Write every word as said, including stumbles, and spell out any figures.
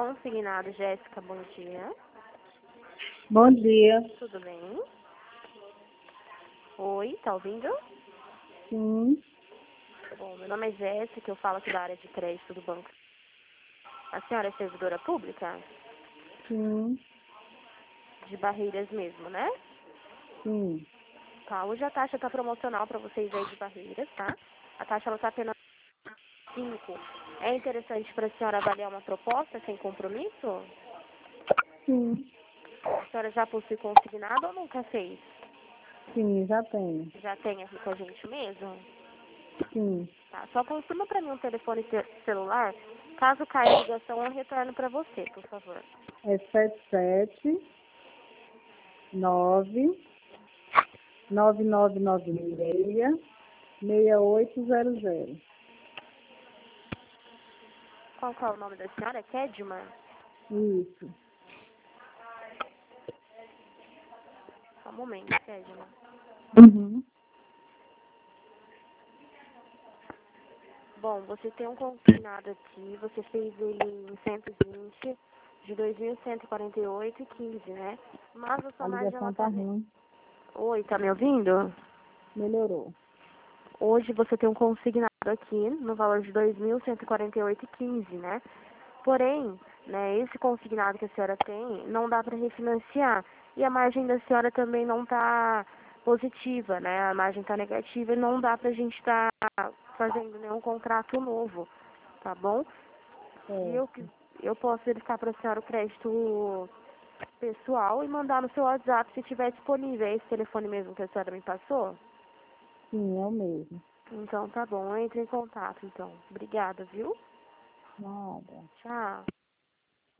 Consignado, Jéssica, bom dia. Bom dia. Tudo bem? Oi, tá ouvindo? Sim, Bom, meu nome é Jéssica, eu falo aqui da área de crédito do banco. A senhora é servidora pública? sim, De Barreiras mesmo, né? sim. Tá, hoje a taxa tá promocional para vocês aí de Barreiras, tá? A taxa ela tá apenas cinco. É interessante para a senhora avaliar uma proposta sem compromisso? Sim, A senhora já possui consignado ou nunca fez? sim, já tenho. Já tem aqui com a gente mesmo? Sim. Tá, só confirma para mim um telefone ce- celular. Caso caia a ligação, eu retorno para você, por favor. É sete sete nove nove nove nove seis seis oito zero zero. Qual que é o nome da senhora? Kedma? Isso. Só um momento, Kedma. Uhum. Bom, você tem um consignado aqui, você fez ele em cento e vinte de dois mil cento e quarenta e oito e quinze, né? Mas a A sua margem, ela ligação tá... tá ne- ruim. Oi, tá me ouvindo? Melhorou. Hoje você tem um consignado aqui no valor de dois mil cento e quarenta e oito e quinze, né? Porém, né, esse consignado que a senhora tem, não dá para refinanciar. E a margem da senhora também não está positiva, né? A margem está negativa e não dá para a gente estar fazendo nenhum contrato novo, tá bom? Se eu, Certo. quis- eu posso verificar para a senhora o crédito pessoal e mandar no seu WhatsApp se tiver disponível. É esse telefone mesmo que a senhora me passou? Sim, é o mesmo. Então tá bom, entre em contato então. Obrigada, viu? Nada. Tchau.